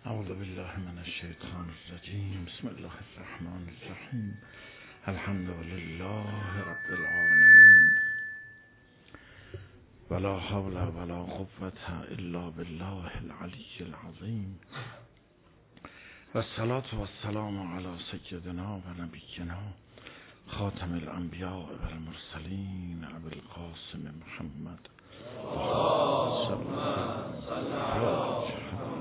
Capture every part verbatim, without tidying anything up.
اعوذ بالله من الشیطان الرجیم. بسم الله الرحمن الرحیم. الحمد لله رب العالمین ولا حول ولا قوة الا بالله العلی العظیم و الصلاة و السلام علی سیدنا و نبینا خاتم الانبیاء و المرسلین ابی القاسم محمد صلی الله علیه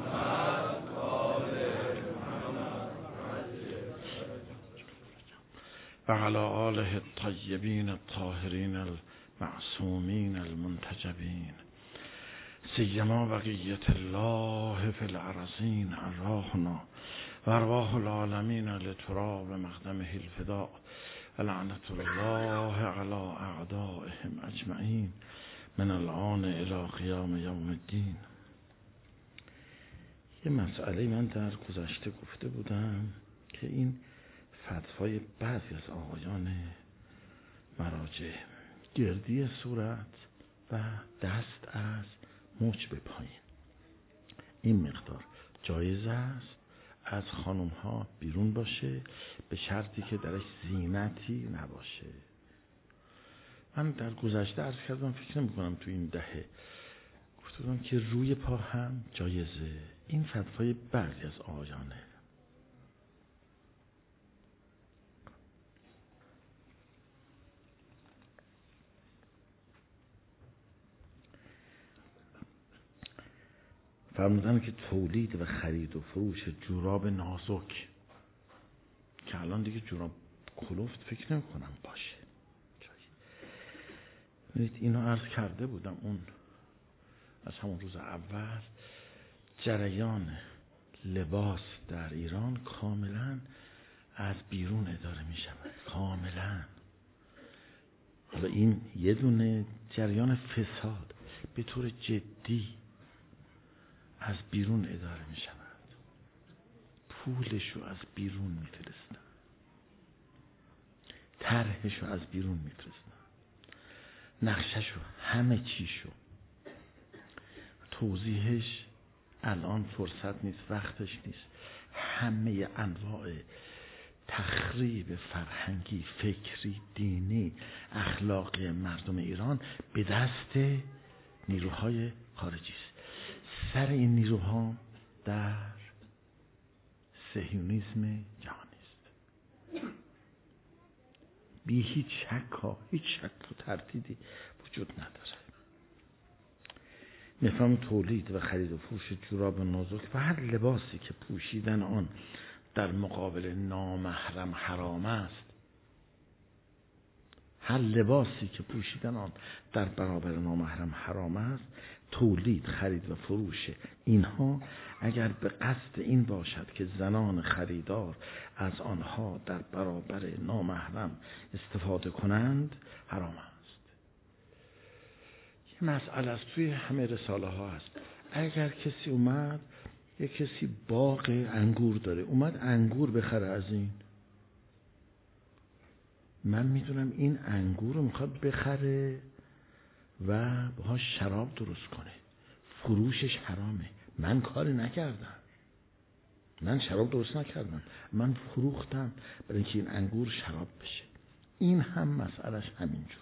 و علی آله الطیبین الطاهرین المعصومین المنتجبین سیما بقیت الله فی الارضین ارواحنا و ارواح العالمین لتراب مقدمه الفداء و لعنت الله علی اعدائهم اجمعین من الان الی قیام یوم الدین. یه مسئله من در گذشته گفته بودم که این فتوای بعضی از آقایان مراجع گردی صورت و دست از مچ به پایین این مقدار جایز است از خانم ها بیرون باشه به شرطی که درش زینتی نباشه. من در گذشته عرض کردم فکر نمی کنم تو این دهه گفته بودم که روی پا هم جایزه. این فتوای بعضی از آقایانه. فرمودن که تولید و خرید و فروش جوراب نازک که الان دیگه جوراب کلوفت فکر نمی کنم باشه. ببینید اینو عرض کرده بودم اون از همون روز اول. جریان لباس در ایران کاملا از بیرون اداره می شود. کاملا. حالا این یه دونه جریان فساد به طور جدی از بیرون اداره می شود. پولشو از بیرون می فرستن، طرحشو از بیرون می فرستن، نقششو، همه چیشو. توضیحش الان فرصت نیست، وقتش نیست. همه انواع تخریب فرهنگی، فکری، دینی، اخلاقی مردم ایران به دست نیروهای خارجی است. سر این نیروها در صهیونیسم جهانی است. بی هیچ شک ها، هیچ شک و تردیدی وجود نداره. مفهوم تولید و خرید و فروش جوراب نازک و هر لباسی که پوشیدن آن در مقابل نامحرم حرام است، هر لباسی که پوشیدن آن در برابر نامحرم حرام است، تولید، خرید و فروش اینها اگر به قصد این باشد که زنان خریدار از آنها در برابر نامحرم استفاده کنند، حرام است. یه مسئله است توی همه رساله ها هست. اگر کسی اومد، یه کسی باغ انگور داره، اومد انگور بخره از این، من میدونم این انگور رو میخواد بخره و باهاش شراب درست کنه، فروشش حرامه. من کاری نکردم، من شراب درست نکردم، من فروختم برای اینکه این انگور شراب بشه. این هم مسئلهش همینجوره.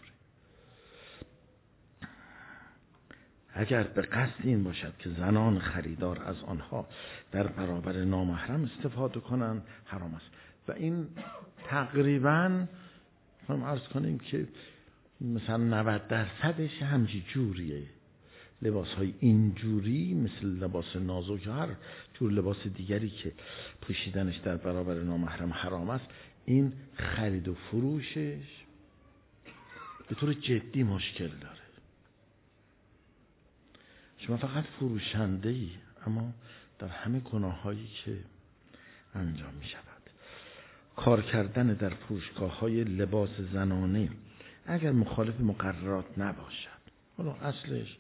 اگر به قصد این باشد که زنان خریدار از آنها در برابر نامحرم استفاده کنند، حرام است. و این تقریباً هم عرض کنیم که مثلا نود درصدش همچی جوریه. لباس های اینجوری مثل لباس نازک، هر جور لباس دیگری که پوشیدنش در برابر نامحرم حرام است، این خرید و فروشش به طور جدی مشکل داره. شما فقط فروشنده ای، اما در همه گناه هایی که انجام می شود. کار کردن در فروشگاه های لباس زنانه اگر مخالف مقررات نباشد، حالا اصلش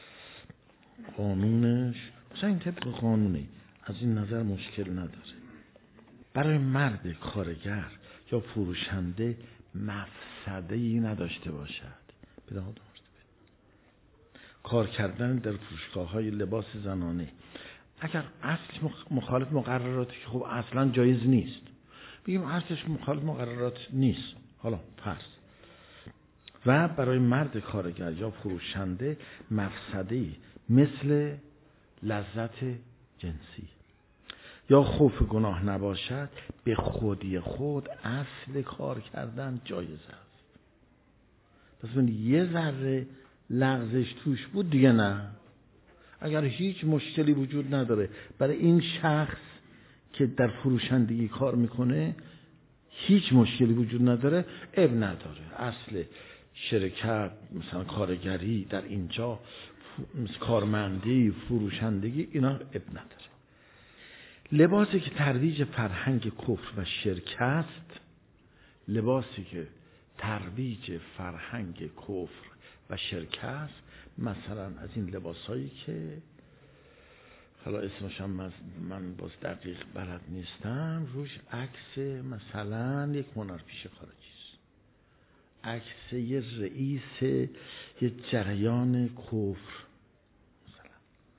قانونش مثلا این طبق قانونه، از این نظر مشکل نداره. برای مرد کارگر یا فروشنده مفسده‌ای نداشته باشد. بداهات کار کردن در فروشگاه های لباس زنانه اگر اصل مخالف مقرراتی که خب اصلا جایز نیست، بگیم اصلش مخالف مقررات نیست، حالا پس و برای مرد کارگر یا فروشنده مفسده‌ای مثل لذت جنسی یا خوف گناه نباشد، به خودی خود اصل کار کردن جایز است. پس من یه ذره لغزش توش بود دیگه نه. اگر هیچ مشکلی وجود نداره برای این شخص که در فروشندگی کار میکنه، هیچ مشکلی وجود نداره، اب نداره. اصل شرکت مثلا کارگری در اینجا، کارمندی، فروشندگی، اینا اب نداره. لباسی که ترویج فرهنگ کفر و شرک است، لباسی که ترویج فرهنگ کفر و شرک است، مثلا از این لباسایی که حالا اسمش هم من باز دقیق بلد نیستم، روش عکس مثلا یک هنرپیشه خارجی است، عکس یه رئیس یه جریان کفر، مثلا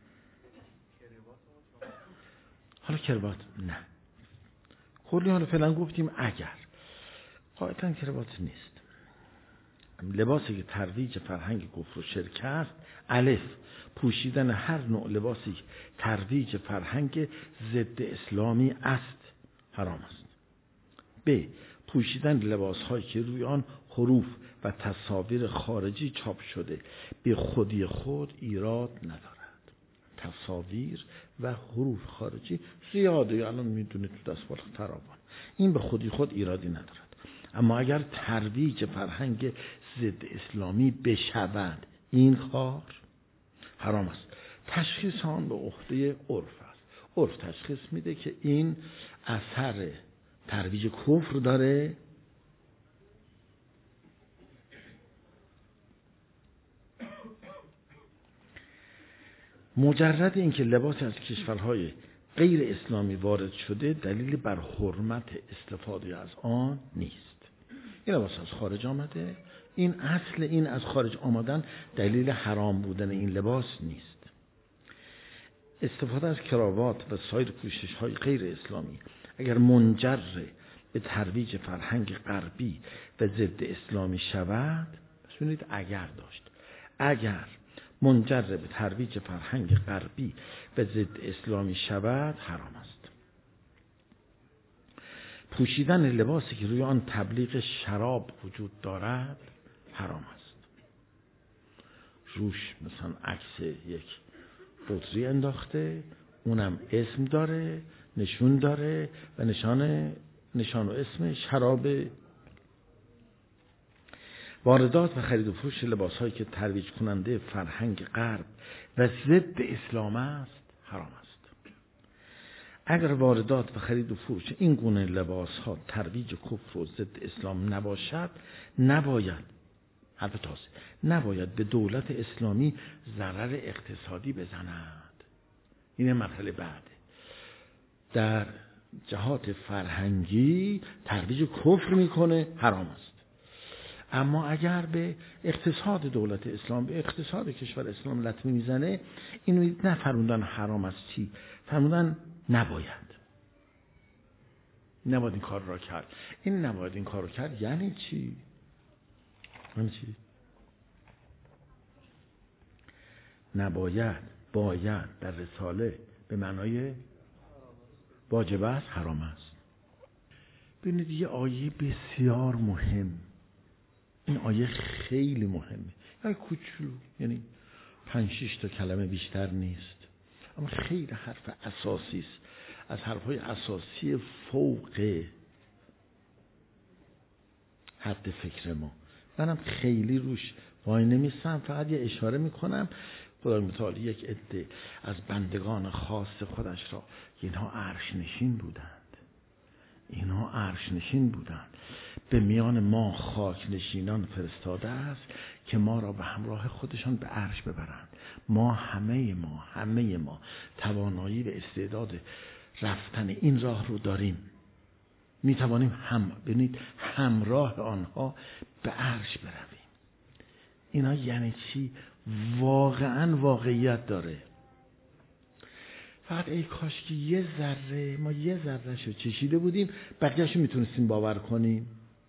حالا کروات نه، کلی حالا فعلا گفتیم اگر قاعدتا کروات نیست. لباسی که ترویج فرهنگ کفر و شرک است، الف پوشیدن هر نوع لباسی که ترویج فرهنگ ضد اسلامی است حرام است. ب پوشیدن لباس‌هایی که روی آن حروف و تصاویر خارجی چاپ شده به خودی خود ایراد ندارد. تصاویر و حروف خارجی زیاده، الان میدونه تو دستمال تراوان، این به خودی خود ایرادی ندارد. اما اگر ترویج فرهنگ ضد اسلامی بشود، این کار حرام است. تشخیص آن به عهده عرف است. عرف تشخیص میده که این اثر ترویج کفر داره مجرد اینکه لباسی از کشورهای غیر اسلامی وارد شده دلیل بر حرمت استفاده از آن نیست. این لباس از خارج آمده، این اصل این از خارج آمدن دلیل حرام بودن این لباس نیست. استفاده از کراوات و سایر پوشش های غیر اسلامی اگر منجر به ترویج فرهنگ غربی و ضد اسلامی شود، ببینید اگر داشت اگر منجر به ترویج فرهنگ غربی و ضد اسلامی شود حرام است. پوشیدن لباسی که روی آن تبلیغ شراب وجود دارد حرام است. روش مثلا عکس یک بطری انداخته، اونم اسم داره، نشون داره و نشان نشان و اسم شراب. واردات و خرید و فروش لباس‌هایی که ترویج کننده فرهنگ غرب و ضد اسلام است حرام است. اگر واردات و خرید و فروش این گونه لباس‌ها ترویج کفر و ضد اسلام نباشد، نباید حرف تازه نباید به دولت اسلامی ضرر اقتصادی بزند. این مرحله بعده. در جهات فرهنگی ترویج کفر میکنه، حرام است. اما اگر به اقتصاد دولت اسلام، به اقتصاد کشور اسلام لطمه میزنه، این نفرمودن حرام است، چی فرمودن نباید نباید این کار را کرد. این نباید این کار را کرد یعنی چی؟ یعنی چی؟ نباید، باید در رساله به معنای واجب است، حرام است. ببینید یه آیه بسیار مهم، این آیه خیلی مهمه، یه کوچولو، یعنی پنج شش تا کلمه بیشتر نیست، اما خیلی حرف اساسی است، از حرفهای اساسی فوق حد فکر ما. منم خیلی روش وای نمیستم، فقط یه اشاره میکنم. خدای متعال یک عده از بندگان خاص خودش را، اینها عرش نشین بودند، اینها عرش نشین بودند، به میان ما خاک نشینان فرستاده است که ما را به همراه خودشان به عرش ببرند. ما همه ما همه ما توانایی و استعداد رفتن این راه رو داریم، می توانیم هم ببینید همراه آنها به عرش برویم. اینا یعنی چی؟ واقعا واقعیت داره. فقط ای کاش که یه ذره ما یه ذره شو چشیده بودیم، بقیه‌شو میتونستیم باور کنیم.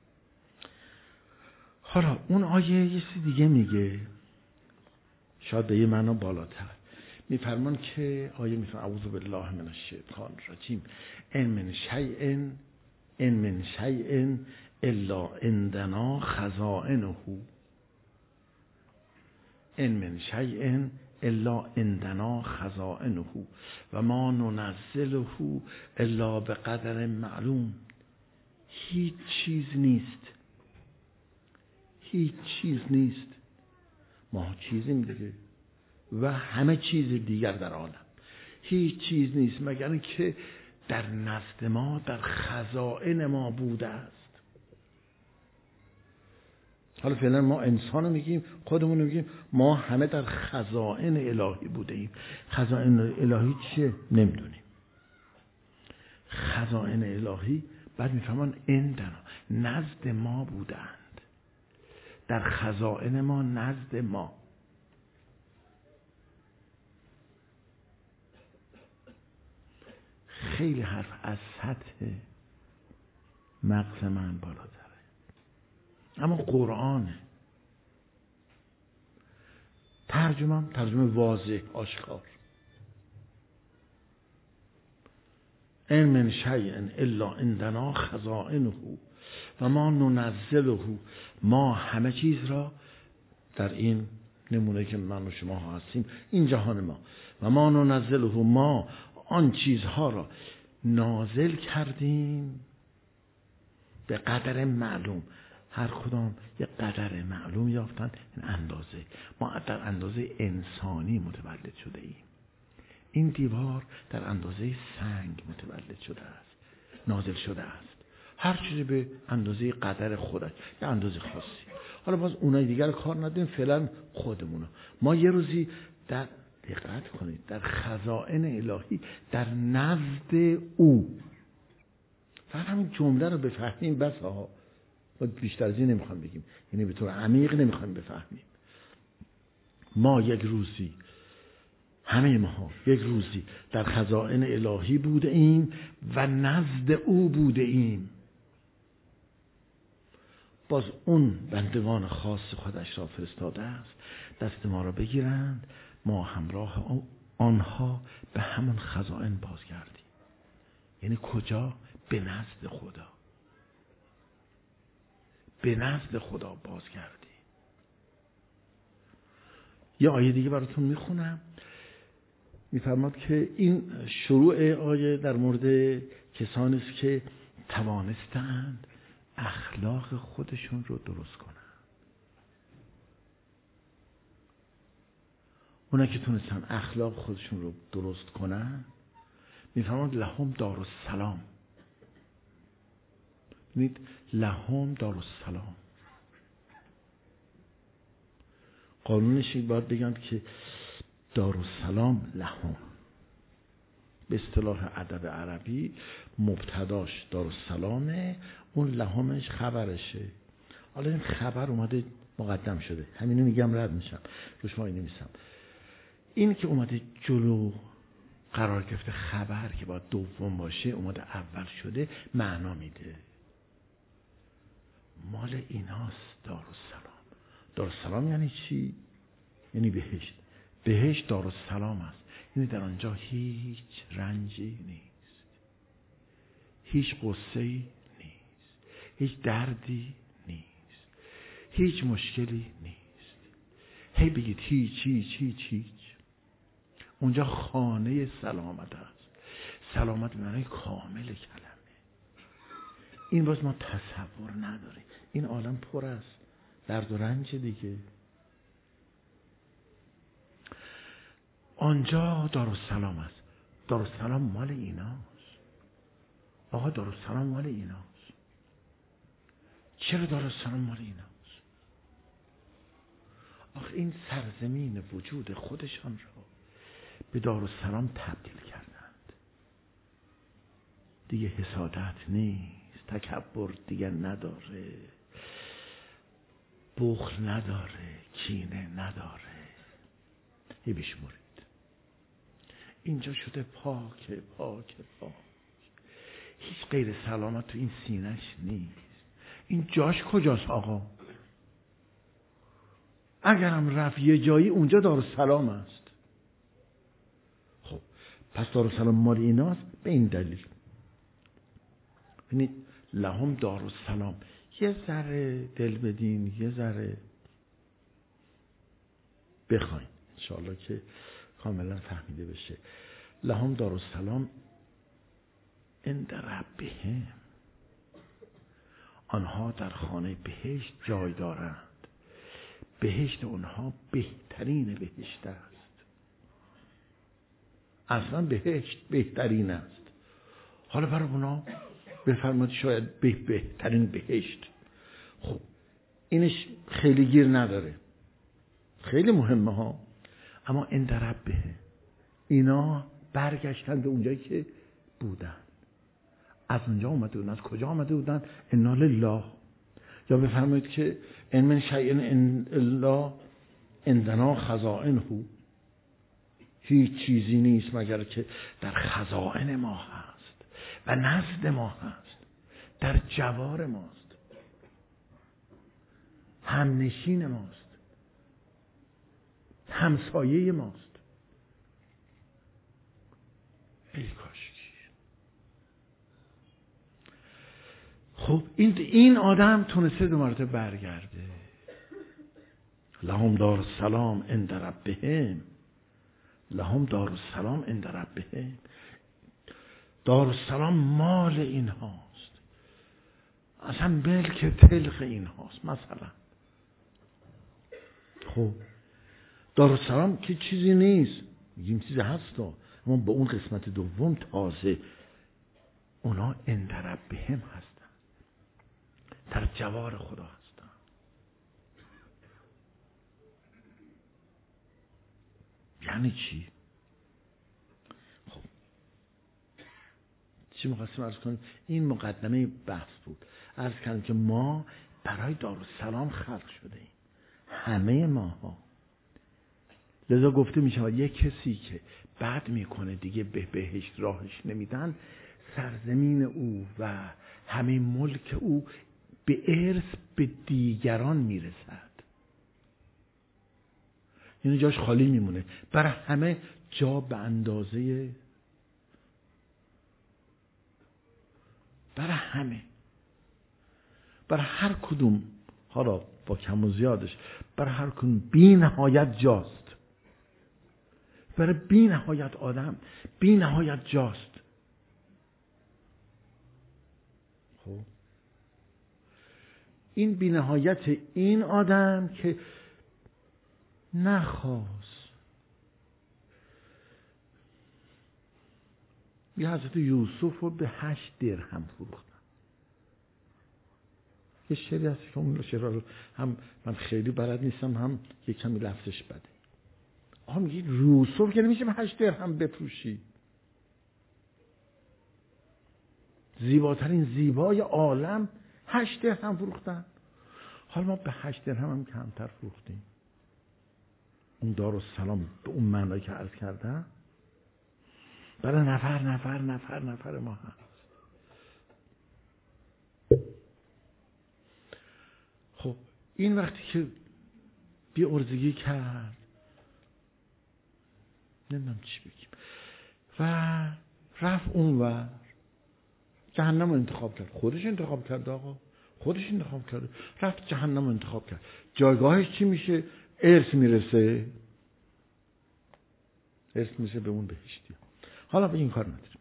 حالا اون آیه یه چیز دیگه میگه، شاید به یه معنا بالاتر. میفرمان که آیه میفرمان اعوذ بالله من الشیطان الرجیم ان من شیء ان من شیء الا عندنا خزائنه ان من شیء الا عندنا خزائنه و ما ننزله الا بقدر معلوم. هیچ چیز نیست، هیچ چیز نیست، ما چیزیم دیگه و همه چیز دیگر در عالم، هیچ چیز نیست مگر اینکه در نزد ما در خزائن ما بوده است. حالا فعلا ما انسانو میگیم، خودمون میگیم ما همه در خزائن الهی بوده ایم. خزائن الهی چیه؟ نمیدونیم. خزائن الهی بعد میفهمان عندنا، نزد ما بودند، در خزائن ما، نزد ما. خیلی حرف از سطح مغز من بالاتره، اما قرآنه. ترجمه ترجمه واضح، آشکار. ان من شیء الا عندنا خزائنه و ما ننزله، ما همه چیز را در این نمونه که من و شما هستیم، این جهان ما، و ما ننزله، ما آن چیزها را نازل کردیم به قدر معلوم. هر کدام یک قدر معلوم یافتن، این اندازه. ما در اندازه انسانی متولد شده ایم. این دیوار در اندازه سنگ متولد شده است، نازل شده است. هر چیزی به اندازه قدر خودش، یه اندازه خاصی. حالا باز اونای دیگر کار نداریم، فعلا خودمونو. ما یه روزی در دقت کنید در خزائن الهی، در نزد او. فقط همین جمله رو بفهمیم بس. ها بیشتر از این نمیخوام بگیم، یعنی به طور عمیق نمیخوام بفهمیم. ما یک روزی، همه ما یک روزی در خزائن الهی بوده ایم و نزد او بوده ایم. باز اون بندگان خاص خودش را فرستاده است دست ما را بگیرند، ما همراه آنها به همون خزائن بازگردیم. یعنی کجا؟ به نزد خدا، به نزد خدا بازگردیم. یه آیه دیگه براتون میخونم، میفرماد که این شروع آیه در مورد کسانی است که توانستند اخلاق خودشون رو درست کنن. اونا که تونستن اخلاق خودشون رو درست کنن، میفرماد لهم دارالسلام. ببینید، لهم دارالسلام. قانونش باید بگم که دارالسلام لهم. به اصطلاح ادب عربی مبتداش دارالسلامه، اون لهمش خبرشه. حالا این خبر اومده مقدم شده، همینو میگم رد میشم روش، ما اینو میسم. این که اومده جلو قرار گرفته خبر که باید دوم باشه، اومده اول شده، معنا میده. مال ایناست دارالسلام. دارالسلام یعنی چی؟ یعنی بهشت. بهشت دارالسلام است، یعنی در آنجا هیچ رنجی نیست، هیچ غصه‌ای نیست، هیچ دردی نیست، هیچ مشکلی نیست. هی بگید هیچ هیچ هیچ هیچ. اونجا خانه سلامت است. سلامت به معنای کامل کلمه. این باز ما تصور نداریم. این عالم پر است درد و رنج دیگه. آنجا دارالسلام است. دارالسلام مال ایناست. آقا دارالسلام مال ایناست. چرا دارالسلام مال ایناست؟ آخه این سرزمین وجود خودشان را به دارالسلام تبدیل کردند. دیگه حسادت نیست، تکبر دیگه نداره، بخل نداره، کینه نداره. یه بشمورید. اینجا شده پاک پاک پاک، هیچ غیر سلامت تو این سینه‌اش نیست. این جاش کجاست آقا؟ اگرم رفت یه جایی اونجا دارالسلام است. خب پس دارالسلام مال ایناست به این دلیل. ببینید لهم دارالسلام، یه ذره دل بدین، یه ذره بخواین انشاءالله که کاملا فهمیده بشه. لهم دارالسلام عند ربهم، آنها در خانه بهشت جای دارند. بهشت اونها بهترین بهشت است. اصلا بهشت بهترین است. حالا برای اونا بفرمایید شاید به بهترین بهشت. خب اینش خیلی گیر نداره، خیلی مهمه ها. اما عند ربهم، اینا برگشتن به اونجایی که بودن. از اونجا اومده بودن. از کجا آمده بودن؟ انا لله. یا بفرمایید که ان من شیء الا عندنا خزائنه، هیچ چیزی نیست مگر که در خزائن ما هست و نزد ما هست، در جوار ماست، همنشین ماست، همسایه ماست. ای کاش. خب این این آدم تونسته دو مرتبه برگرده. لهم دارالسلام عند ربهم، لهم دارالسلام عند ربهم. دارالسلام مال این هاست، اصلا ملک تلق این هاست. مثلا خب دارالسلام که چیزی نیست، میگیم چیزی هست، اما به اون قسمت دوم تازه اونا عند ربهم هستن، در جوار خدا هستن. یعنی چی؟ خب چی مخواستیم عرض کنیم؟ این مقدمه بحث بود. عرض کردیم که ما برای دارالسلام خلق شده ایم، همه ماها. لذا گفته می شود یک کسی که بد میکنه دیگه به بهشت راهش نمیدن، سرزمین او و همه ملک او به ارث به دیگران میرسد. یعنی جاش خالی میمونه. برای همه جا به اندازه، برای همه، برای هر کدوم، حالا با کم و زیادش، برای هر کدوم بی نهایت جاست. برای بی نهایت آدم بی نهایت جاست. خب این بی نهایت این آدم که نخواست، یه حضرت یوسف رو به هشت درهم فروختن. یه شعری هست که اون شعر رو هم من خیلی بلد نیستم، هم یه کمی لفظش بده. آها میگه یوسف که نمیشه به هشت درهم بفروشی. زیباترین زیبای عالم هشت درهم فروختن. حالا ما به هشت درهم هم کمتر فروختیم. اون دارالسلام به اون معنی که عرض کردم برای نفر نفر نفر نفر ما هست. خب این وقتی که بی ارزگی کرد، نمیدونم چی بگیم، و رفت اون و جهنم رو انتخاب کرد. خودش انتخاب کرد آقا، خودش انتخاب کرد، رفت جهنم رو انتخاب کرد. جایگاهش چی میشه؟ ارث میرسه، ارث میرسه به اون بهشتی. حالا به این کار نداریم.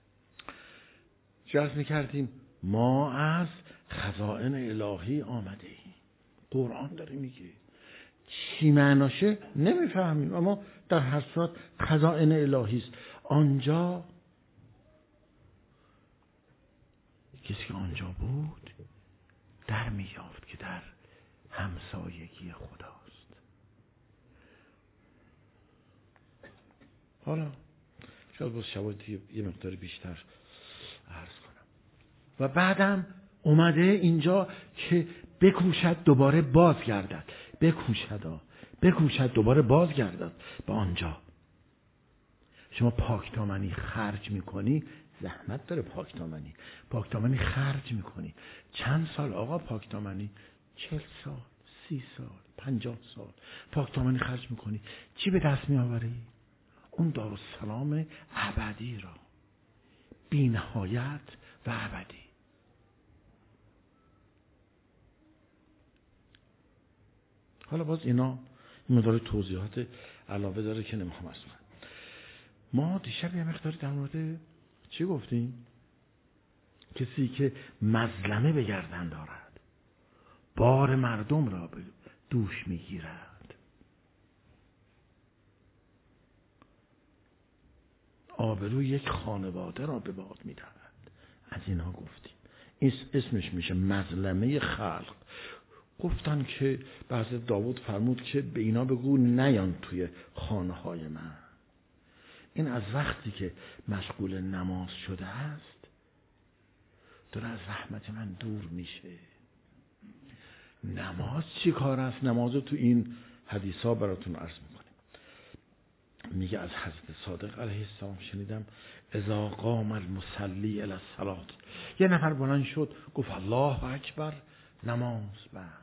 چه عرض میکردیم؟ ما از خزائن الهی آمده ایم. قرآن داره میگه، چی معناشه نمیفهمیم، اما در هر صورت خزائن الهی است. آنجا کسی که آنجا بود در میافت که در همسایگی خداست. حالا شاید باز شواهدی یه مقدار بیشتر عرض کنم. و بعدم اومده اینجا که بکوشد دوباره بازگردد، بکوشد بکوشد دوباره بازگردد به آنجا. شما پاکدامنی خرج میکنی، زحمت داره پاکدامنی. پاکدامنی خرج میکنی. چند سال آقا پاکدامنی؟ چهل سال، سی سال، پنجاه سال پاکدامنی خرج میکنی. چی به دست میآوری؟ اون دارالسلام ابدی را، بی نهایت و ابدی. حالا باز اینا مقدار توضیحات علاوه داره که نمیخوام از کنم. ما دیشب یه مقداری در مورد چی گفتیم؟ کسی که مظلمه به گردن دارد، بار مردم را به دوش میگیرد، آبروی یک خانواده را به باد میدهد. از اینها گفتیم. این اسمش میشه مظلمه خلق. گفتن که بعض داوود فرمود که به اینا بگو نیان توی خانه های من. این از وقتی که مشغول نماز شده است داره از رحمت من دور میشه. نماز چی کار است؟ نماز تو این حدیث ها براتون عرض میکنیم. میگه از حضرت صادق علیه السلام شنیدم اذا قام المصلی الی الصلاة، یه نفر بلند شد گفت الله اکبر، نماز بست،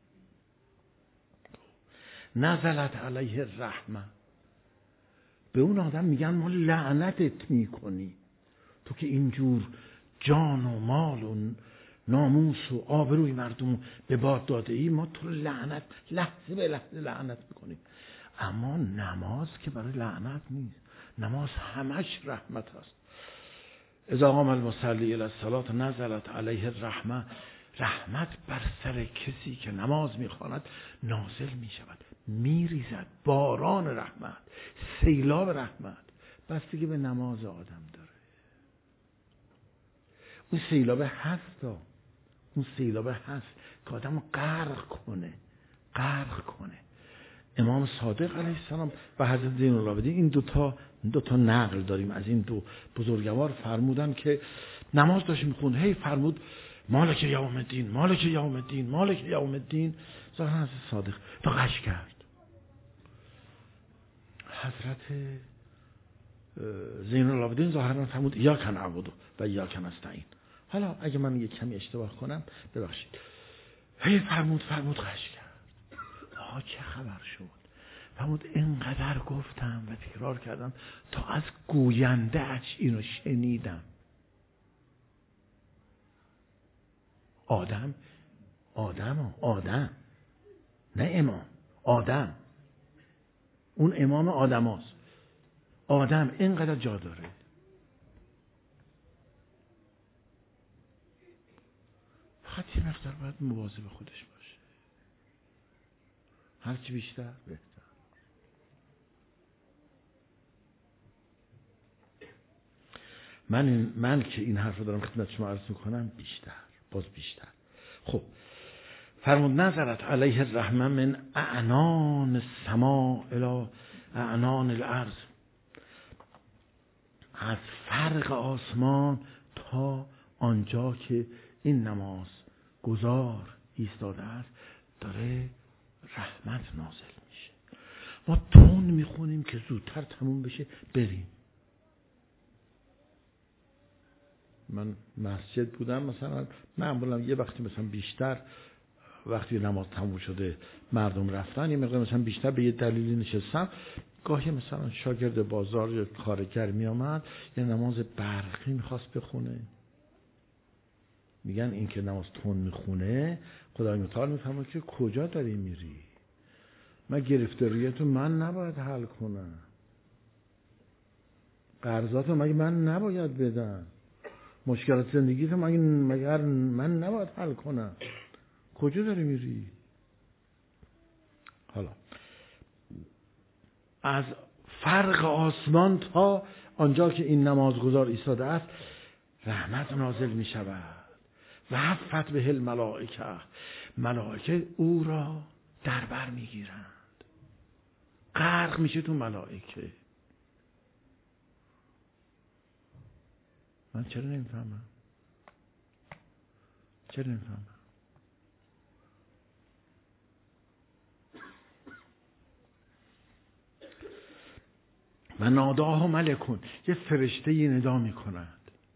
نزلت علیه الرحمه، به اون آدم میگن ما لعنتت میکنی، تو که اینجور جان و مال و ناموس و آبروی مردم به باد داده ای، ما تو لعنت، لحظه به لحظه لعنت میکنیم. اما نماز که برای لعنت نیست، نماز همش رحمت است. اذا قام المصلی الی الصلاة نزلت علیه الرحمه، رحمت بر سر کسی که نماز میخواند نازل میشود، میریزد، باران رحمت، سیلاب رحمت، بستگی به نماز آدم داره. اون سیلاب هست ها. اون سیلاب هست که آدم غرق کنه، غرق کنه. امام صادق علیه السلام و حضرت زین العابدین این دوتا دوتا نقل داریم از این دو بزرگوار، فرمودن که نماز داشت میخوند، هی فرمود مالک یوم الدین، مالک یوم الدین، مالک یوم الدین. ظاهرا حضرت صادق تا غش کرد. حضرت زین العابدین ظاهرا فرمود ایاک نعبد و ایاک نستعین. حالا اگه من یک کمی اشتباه کنم ببخشید. هی فرمود فرمود غش کرد. آها چه خبر شد؟ فرمود اینقدر گفتم و تکرار کردم تا از گوینده اش اینو شنیدم. آدم آدم آدم نه امام، آدم، اون امام آدم هاست. آدم اینقدر جا داره. فقط یه مقدار باید مواظب خودش باشه، هرچی بیشتر بهتر. من این من که این حرف رو دارم خدمت شما عرض میکنم بیشتر، باز بیشتر. خب فرمود نظرت علیه الرحمه من اعنان السماء الی اعنان الارض، از فرق آسمان تا آنجا که این نماز گزار ایستاده است داره رحمت نازل میشه. ما تون میخونیم که زودتر تموم بشه بریم. من مسجد بودم مثلا معمولا یه وقتی مثلا بیشتر، وقتی نماز تموم شده مردم رفتن، یه مقدار مثلا بیشتر به یه دلیلی نشستم، گاهی مثلا شاگرد بازار یا کارگر می آمد یه نماز برقی میخواست بخونه. میگن این که نماز تون میخونه خدای متعال میفهمه که کجا داری میری، من گرفتاریتو من نباید حل کنم، قرضاتو مگه من نباید بدم، مشکلات زندگیتو مگه مگر من نباید حل کنم، کجا داری میری؟ حالا از فرق آسمان تا آنجا که این نمازگزار ایستاده است رحمت نازل می شود و حفت به الملائکه، ملائکه او را در بر می گیرند، غرق میشه تو ملائکه. من چرا نمیفهمم؟ چرا نمیفهمم؟ من و ناداه ملکون، یه فرشته ی ندا می کند.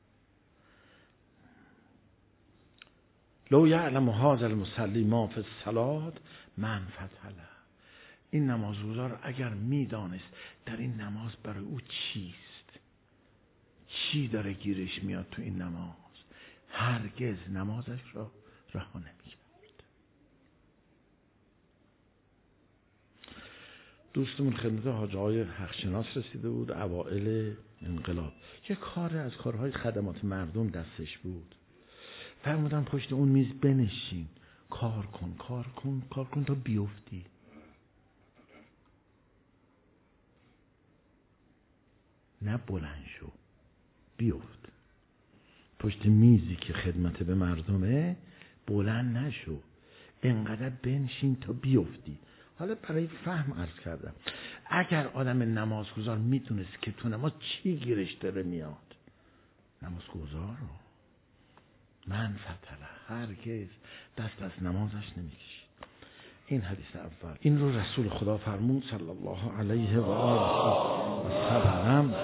لو یعلم هذا المصلی ما فی الصلاة من فتله. این نمازگزار اگر میدانست در این نماز برای او چیست، چی داره گیرش میاد تو این نماز، هرگز نمازش را رها نمی‌کرد. دوستمون خدمت حاج آقای حقشناس رسیده بود اوائل انقلاب، یه کار از کارهای خدمات مردم دستش بود. فرمودن پشت اون میز بنشین، کار کن کار کن کار کن تا بیفتی. نه بلند شو، بیفت. پشت میزی که خدمت به مردمه بلند نشو، انقدر بنشین تا بیفتی. حالا برای فهم عرض کردم، اگر آدم نمازگزار میدونست که تو نماز چی گیرش داره میاد، نمازگزار رو من فتله هرگز دست از نمازش نمیکشید. این حدیث اول. این رو رسول خدا فرمود صلی الله علیه و آله و سلم: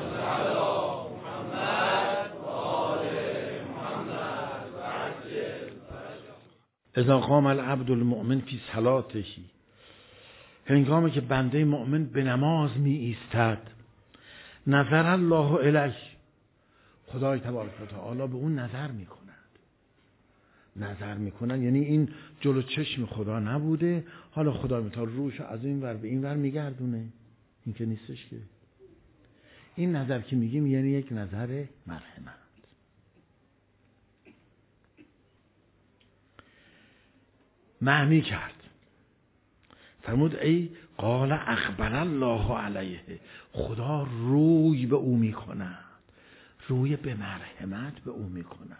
اذا قام العبد المؤمن فی صلاته، هنگامی که بنده مؤمن به نماز می ایستد، نظر الله الیه، خدای تبارک و تعالی به اون نظر می کند. نظر می کند یعنی این جلو چشم خدا نبوده، حالا خدا متعال روش از این ور به این ور می گردونه، این که نیستش که. این نظر که میگیم یعنی یک نظر مرحمت. معنی کرد، فرمود ای قال اقبل الله علیه، خدا روی به او می کند، روی به مرحمت به او می کند،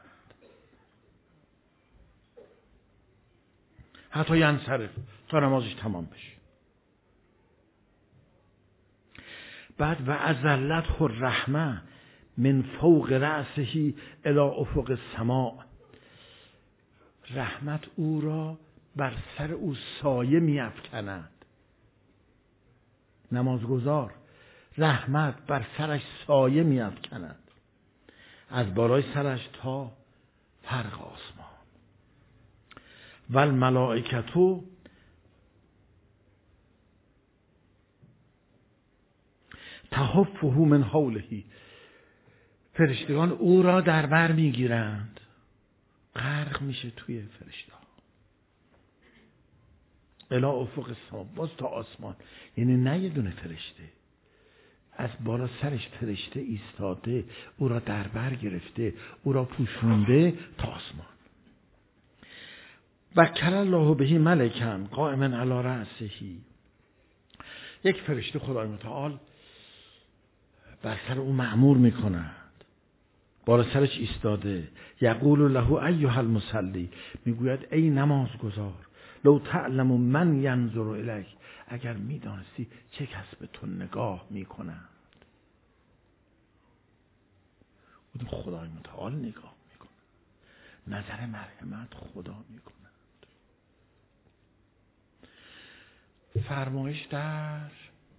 حتی ینصرف، تا نمازش تمام بشه. بعد و ازلته الرحمه من فوق رأسه الی افق السماء، رحمت او را بر سر او سایه می افکند. نمازگزار رحمت بر سرش سایه می افکند، از بالای سرش تا فرق آسمان. و الملائکتو تحفه من حوله، فرشتگان او را در بر می گیرند، غرق میشه توی فرشته ها. الی افق السما، باز تا آسمان، یعنی نه یه دونه فرشته، از بالا سرش فرشته ایستاده، او را در بر گرفته، او را پوشونده تا آسمان. وکل الله به ملکن قائما علی رأسه، یک فرشته خدای متعال بر سر او مأمور میکند، بالا سرش ایستاده. یقول له ایها المصلی، میگوید ای نمازگزار، لو تعلم من ینظر الیک، اگر میدانستی چه کس به تو نگاه میکنند. اون خدای متعال نگاه میکنه، نظر مرحمت خدا میکند. فرمایش در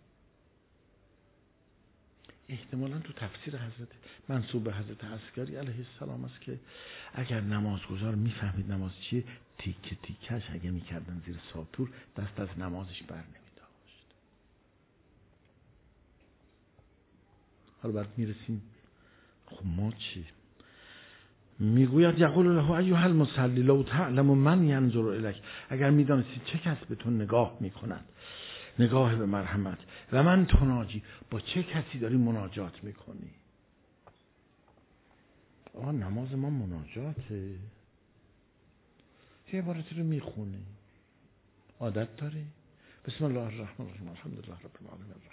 احتمالاً تو تفسیر حضرت منسوب به حضرت عسکری علیه السلام است که اگر نمازگزار میفهمید نماز چیه، تیکه تیکش اگه میکردن زیر ساطور، دست از نمازش بر نمیداشت. حالا بعد میرسیم خب ما چی؟ میگوید یقول له ایها المصلی لو تعلم من ینظر الیک، اگر میدانستی چه کس به تو نگاه میکند، نگاه به مرحمت، و من تناجی، با چه کسی داری مناجات میکنی. آه نماز ما مناجاته، یه عبارتی رو میخونی، عادت داری، بسم الله الرحمن الرحیم الحمدلله رب العالمین الرحمن.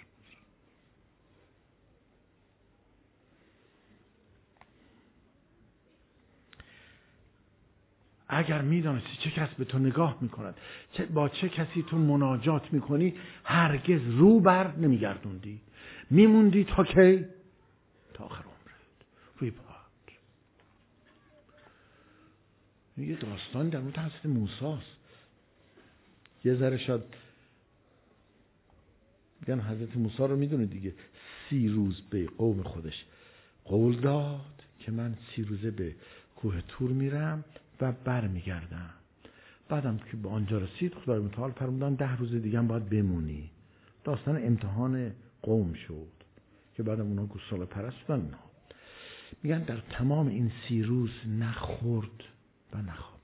اگر میدانستی چه کس به تو نگاه میکند، چه با چه کسی تو مناجات میکنی، هرگز رو بر نمیگردوندی، میموندی تا کی؟ تا آخر عمرت روی پات. یه داستان در مورد حضرت موسی است، یه ذره شاید میگن حضرت موسی رو میدونید دیگه، سی روز به قوم خودش قول داد که من سی روزه به کوه تور میرم و بر میگردم. بعدم که به آنجا رسید خدای متعال فرمودن ده روز دیگه هم باید بمونی. داستان امتحان قوم شد که بعدم اونا گوساله پرست بودن. میگن در تمام این سی روز نخورد و نخوابید.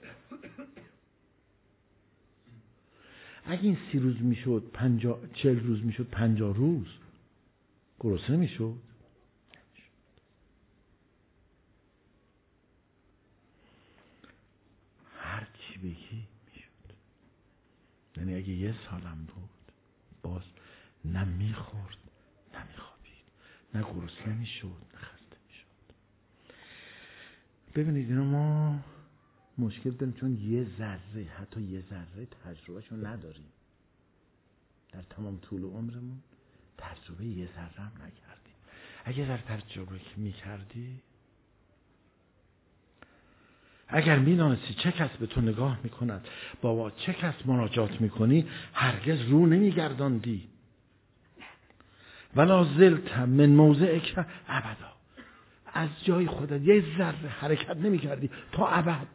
اگه این سی روز میشد پنجا چل روز میشد پنجاه روز گرسنه میشد؟ هر چی بگی میشد. یعنی اگه یه سالم بود باز نه میخورد نه میخوابید، نه گرسنه میشد نه خسته میشد. ببینید اینا ما مشکل داریم چون یه ذره، حتی یه ذره تجربهشو نداریم. در تمام طول عمرمون تجربه یه ذره هم نکردیم. اگه در تجربه میکردی، اگر میدانستی چه کس به تو نگاه میکند، با چه کس مناجات میکنی، هرگز رو نمیگرداندی. ولا زلت من موضعک ابدا، از جای خودت یه ذره حرکت نمیکردی تا ابد،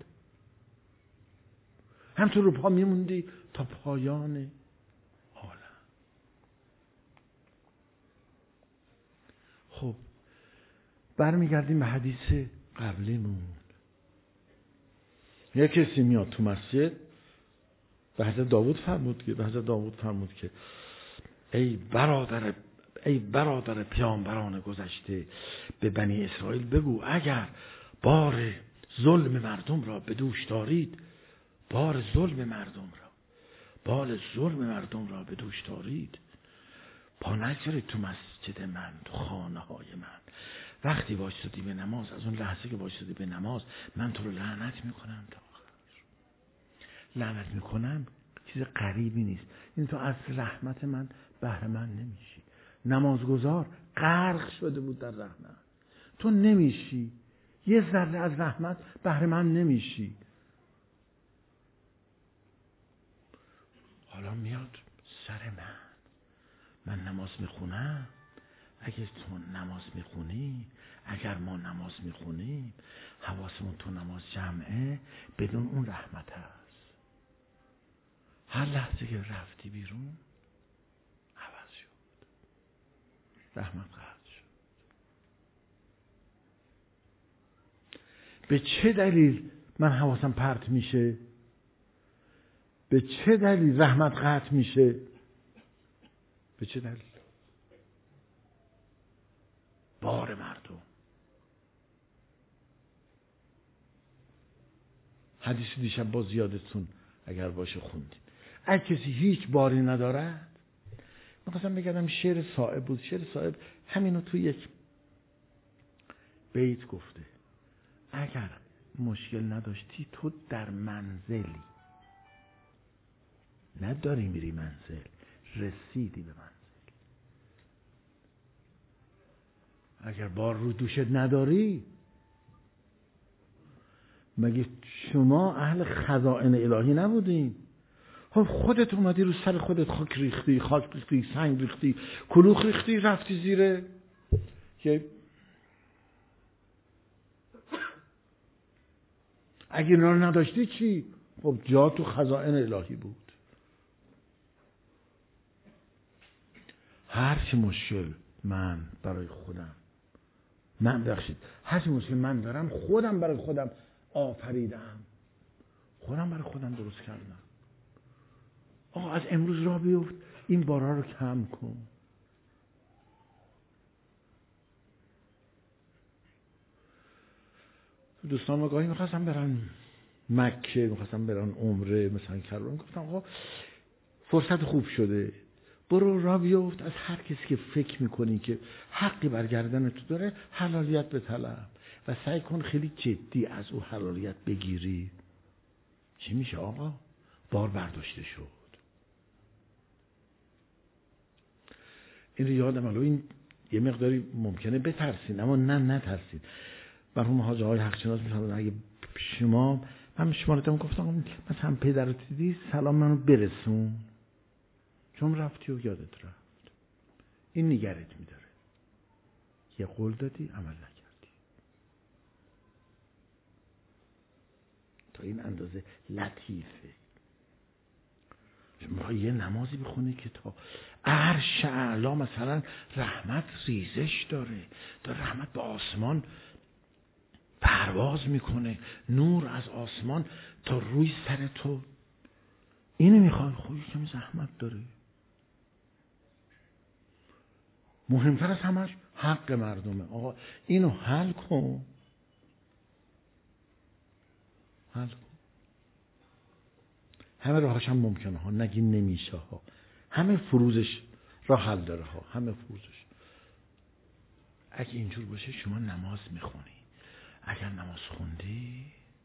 همطور رو پا میموندی تا پایان عالم. خب برمیگردیم به حدیث قبلیمون. یه کسی میاد تو مسجد به حضرت داوود فرمود که به حضرت داوود فرمود که ای برادر ای برادر پیامبران گذشته، به بنی اسرائیل بگو اگر بار ظلم مردم را به دوش دارید، بار ظلم مردم را بار ظلم مردم را به دوش دارید، پا نگذارید تو مسجد من، تو خانه های من. وقتی وایسادی به نماز، از اون لحظه که وایسادی به نماز من تو رو لعنت میکنم تا آخر. لعنت میکنم چیز غریبی نیست. این تو از رحمت من بهره مند نمیشی. نمازگزار غرق شده بود در رحمت، تو نمیشی. یه ذره از رحمت بهره مند نمیشی. حالا میاد سر من، من نماز میخونم. اگه تو نماز میخونی، اگر ما نماز میخونیم، حواسمون تو نماز جمعه، بدون اون رحمت هست. هر لحظه که رفتی بیرون عوض شد، رحمت قطع شد. به چه دلیل من حواسم پرت میشه؟ به چه دلیل رحمت قطع میشه؟ به چه دلیل؟ بار مردم. حدیث دیشب باز یادتون اگر باشه خوندیم. اگه کسی هیچ باری ندارد، میخواستم بگم شعر صائب بود. شعر صائب همینو تو یک بیت گفته. اگر مشکل نداشتی تو در منزلی، نداری میری منزل، رسیدی به منزل. اگر بار رو دوشت نداری، مگه شما اهل خزائن الهی نبودین؟ خب خودت اومدی رو سر خودت خاک ریختی، خاک ریختی، سنگ ریختی، کلوخ ریختی، رفتی زیره. که اگه اینا رو نداشتی چی؟ خب جا تو خزائن الهی بود. هر چی مشکل من برای خودم من بخشید هر چی مشکل من دارم خودم برای خودم آفریدم، خودم برای خودم درست کردم. آقا از امروز راه بیفت، این بارا رو کم کن. دوستان ما گاهی میخواستم برن مکه، میخواستم برن عمره مثلا کربلا، گفتم آقا فرصت خوب شده، برو راه بیفت، از هر کسی که فکر میکنی که حقی بر گردن تو داره حلالیت بطلب و سعی کن خیلی جدی از او حلالیت بگیری. چی میشه آقا؟ بار برداشته شد. این رو یادم الان این یه مقداری ممکنه بترسین، اما نه نترسین. مرحوم حاج آقای حقشناس میفرمودن اگه شما، من شما رو گفتم مثلا پدرت دیدی سلام منو برسون، چون رفتی و یادت رفت. این نگرت میداره. یه قول دادی عمل نکردی. تا این اندازه لطیفه. ما یه نمازی بخونه که تا عرش اعلا مثلا رحمت ریزش داره، تا رحمت به آسمان پرواز میکنه، نور از آسمان تا روی سر تو. اینو میخوای؟ خودش کمی زحمت داره. مهمتر از همش حق مردمه. آقا اینو حل کن، حل کن. همه راهاش هم ممکنه ها، نگی نمیشه ها. همه فروزش راه حل داره ها، همه فروزش. اگه اینجور باشه شما نماز میخونی، اگر نماز خوندی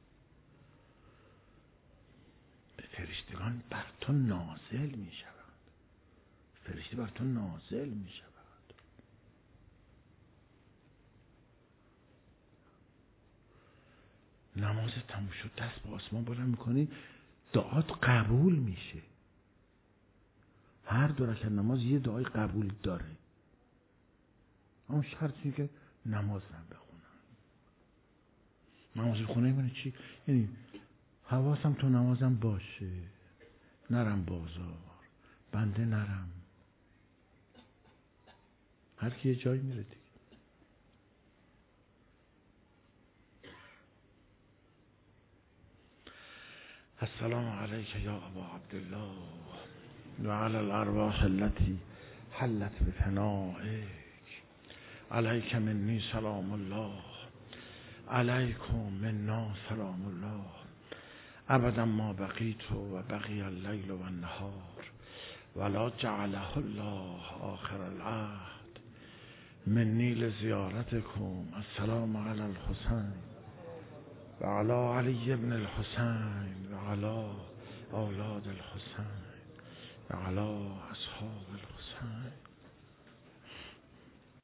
فرشتگان بر تو نازل میشوند. فرشته بر تو نازل میشوند. نماز تموم شد دست به آسمان بلند میکنی، دعات قبول میشه. هر دو رکعت نماز یه دعای قبول داره، اما شرطی که نماز هم بخونم. نماز بخونه یعنی چی؟ یعنی حواسم تو نمازم باشه، نرم بازار، بنده نرم. هر کی یه جایی میره دیگه. السلام علیک یا ابا عبدالله و علی الارواح التي حلت بفنائک، علیک منی سلام الله، علیکم منا سلام الله، ابدا ما بقیت و بقی اللیل و النهار ولا جعله الله آخر العهد منی لزیارتکم. السلام علی الحسین و علی علی ابن الحسین و علی اولاد الحسین و علی اصحاب